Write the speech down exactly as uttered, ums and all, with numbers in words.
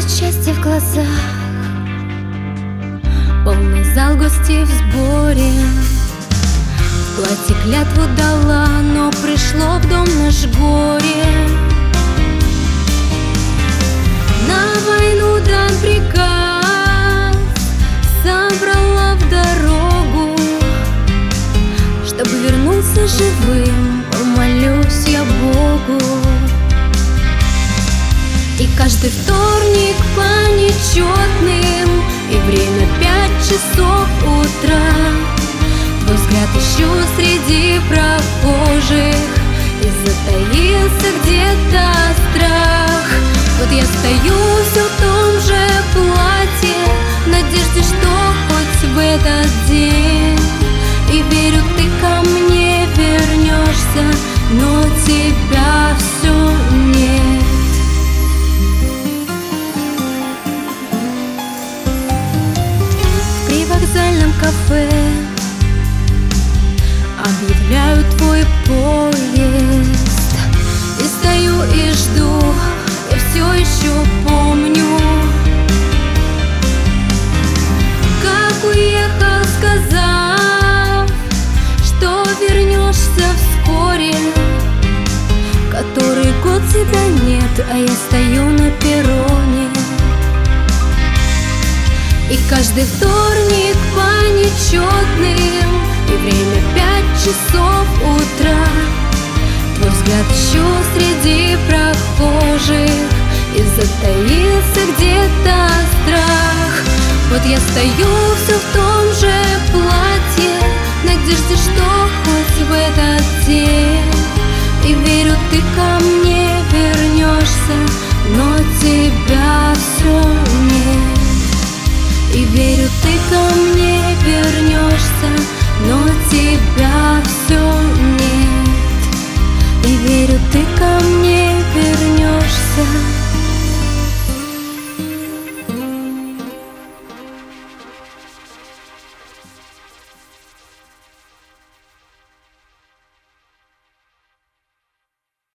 счастья в глазах, полный зал гостей в сборе. В платье клятву дала, но пришло в дом наш горе. На войну дан приказ, собрала в дорогу. Чтобы вернулся живым, помолюсь я Богу. И каждый вторник по нечетным, и время пять часов утра. Твой взгляд ищу среди прохожих, и затаился где-то страх. Вот я стою все в том же платье, в надежде, что хоть в этот день, и верю, ты ко мне вернешься, но тебя все нет. В привокзальном кафе объявляю твой поезд, и стою и жду, я все еще помню, как уехал, сказав, что вернешься вскоре. Который год тебя нет, а я стою на перроне. И каждый вторник по нечетным, и время пять часов утра. Твой взгляд ищу среди прохожих, и затаился где-то страх. Вот я стою все в том же платье, в надежде, что хоть в этот день, и верю, ты ко мне вернешься, но тебя все нет. И верю, ты ко мне вернешься, но тебя все нет. И верю, ты ко мне вернешься.